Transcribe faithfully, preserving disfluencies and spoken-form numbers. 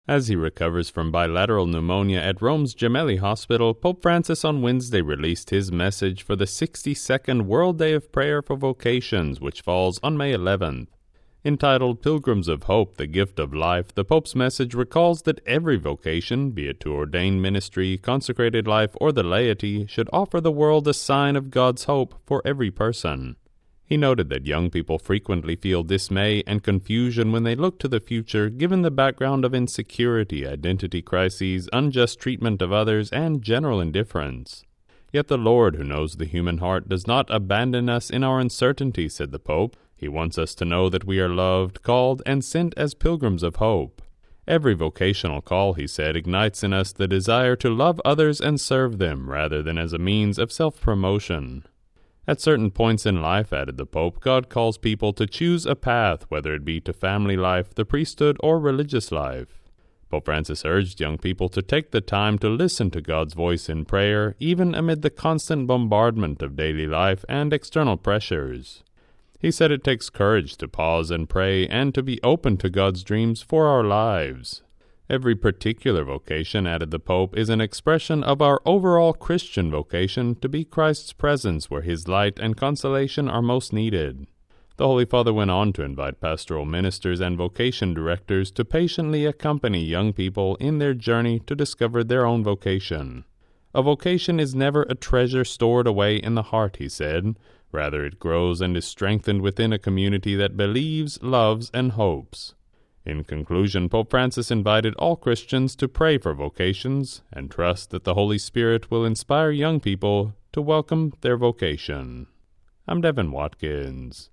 As he recovers from bilateral pneumonia at Rome's Gemelli Hospital, Pope Francis on Wednesday released his message for the sixty-second World Day of Prayer for Vocations, which falls on May eleventh. Entitled Pilgrims of Hope, the Gift of Life, the Pope's message recalls that every vocation, be it to ordained ministry, consecrated life, or the laity, should offer the world a sign of God's hope for every person. He noted that young people frequently feel dismay and confusion when they look to the future, given the background of insecurity, identity crises, unjust treatment of others, and general indifference. Yet the Lord, who knows the human heart, does not abandon us in our uncertainty, said the Pope. He wants us to know that we are loved, called, and sent as pilgrims of hope. Every vocational call, he said, ignites in us the desire to love others and serve them, rather than as a means of self-promotion. At certain points in life, added the Pope, God calls people to choose a path, whether it be to family life, the priesthood, or religious life. Pope Francis urged young people to take the time to listen to God's voice in prayer, even amid the constant bombardment of daily life and external pressures. He said it takes courage to pause and pray and to be open to God's dreams for our lives. Every particular vocation, added the Pope, is an expression of our overall Christian vocation to be Christ's presence where his light and consolation are most needed. The Holy Father went on to invite pastoral ministers and vocation directors to patiently accompany young people in their journey to discover their own vocation. A vocation is never a treasure stored away in the heart, he said. Rather, it grows and is strengthened within a community that believes, loves, and hopes. In conclusion, Pope Francis invited all Christians to pray for vocations and trust that the Holy Spirit will inspire young people to welcome their vocation. I'm Devin Watkins.